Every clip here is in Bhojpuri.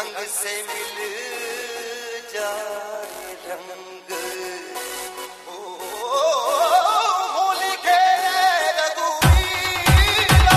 रंग से मिल जाए रंग होली खेले रघुवीरा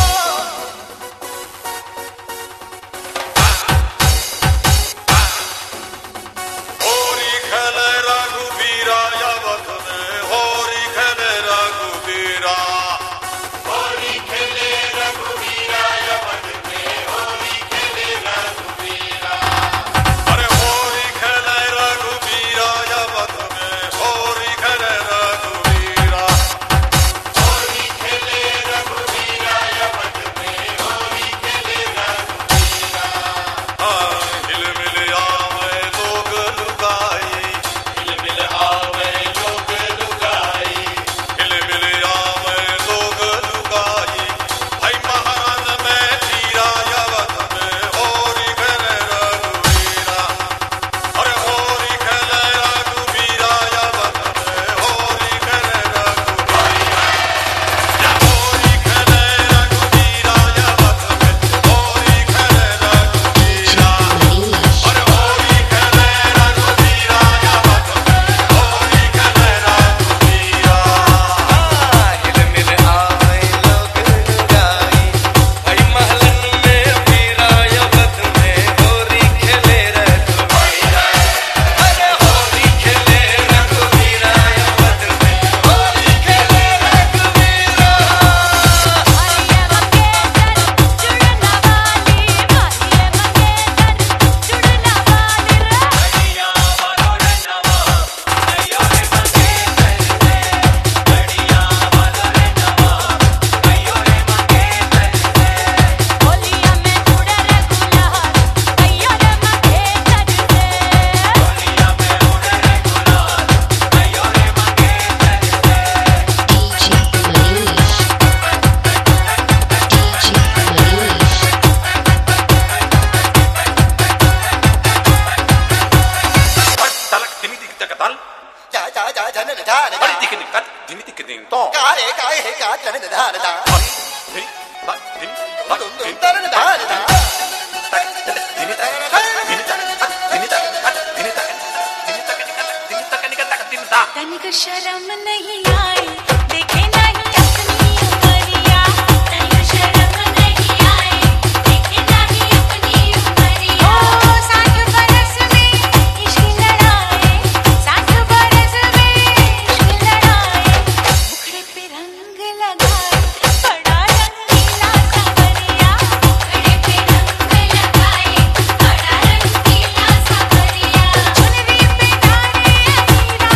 होली खेले रघुवीरा अवध में होली खेले रघुवीरा होली खेले रघुवीरा अवध में होली खेले रघुवीरा अरे होली खेले रघुवीरा अवध में होली खेले रघुवीरा होली खेले रघुवीरा अवध में होली खेले रघुवीरा हिल मिल आवे लोग लुगाई हिल मिल आवे लोग लुगाई हिल मिल आवे लोग लुगाई भाई महारान में जीरा अवध में होली खेले रघुवीरा अरे होली खेले रघुवीरा अवध में होली खेले रघुवीरा या होली खेले रघुवीरा अवध में होली खेले रघुवीरा अरे होली खेले रघुवीरा अवध में होली खेले रघुवीरा हिल मिल आवे लोग लुगाई भाई महलन में पीरा अवध में होली खेले रघुवीरा अरे होली खेले रघुवीरा अवध में होली खेले रघुवीरा talak dimi dik takatal जा जा जा जन जा bari dik dik kat dimi dik ding to कारे काहे हे का जन धा धा dimi tak dimi tak dimi दन धा धा tak dimi tak dimi tak dimi tak dimi tak dimi tak dimi tak dimi tak dimi tak तनिक शर्म नहीं आई देखे नहीं अपनी उमरिया तनिक शर्म नहीं आई देखे नहीं अपनी उमरिया ओ 60 बरस में इश्क लड़ाए 60 बरस में इश्क लड़ाए मुखड़े पे रंग लगाए बड़ा रंगीला सावरिया मुखड़े पे रंग लगाए बड़ा रंगीला सावरिया चुनरी पे डाले अमीरा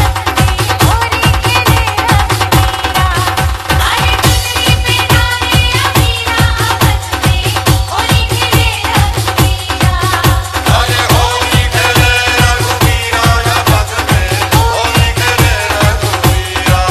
अवध में होली खेले रघुवीरा अरे चुनरी पे डाले अमीरा अवध में होली खेले रघुवीरा अरे होली खेले रघुवीरा अवध में होली खेले रघुवीरा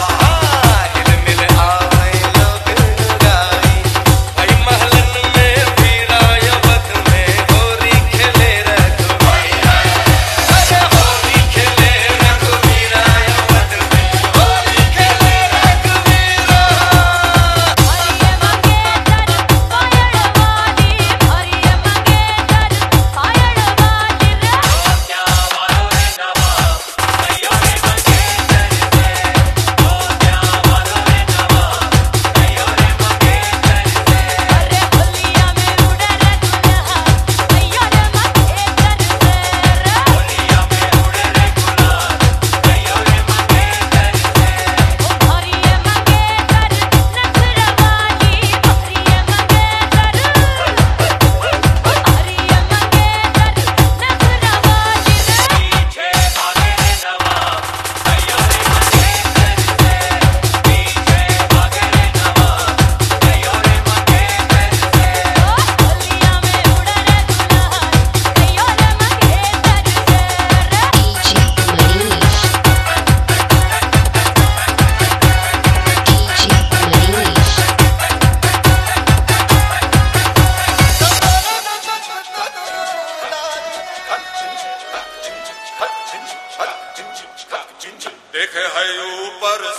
हिल मिल आवे लोग लुगाई भाई महलन में पीरा अवध में होली खेले रघुवीरा अरे होली खेले रघुवीरा अवध में होली खेले रघुवीरा हरिये मंगेतर पायड़वाली हरिये मंगेतर पायड़वाली रे क्या वालो रे नवा कयो रे मंगेतर से ओ क्या वालो रे नवा कयो रे मंगेतर से अरे होलिया में उड़े रे दुल्हा भैया रे मंगेतर से रे होलिया में उड़े रे गुलाल कयो रे मंगेतर से ओ हरिये मंगेतर नखरवाली हरिये मंगेतर हरिये मंगेतर नखरवाली रे पीछे भागे रे नवाब कयो रे मंगेतर से पीछे भागे रे नवाब कयो रे मंगेतर से होलिया में उड़े रे दुल्हा भैया रे मंगेतर से रे देखे है ऊपर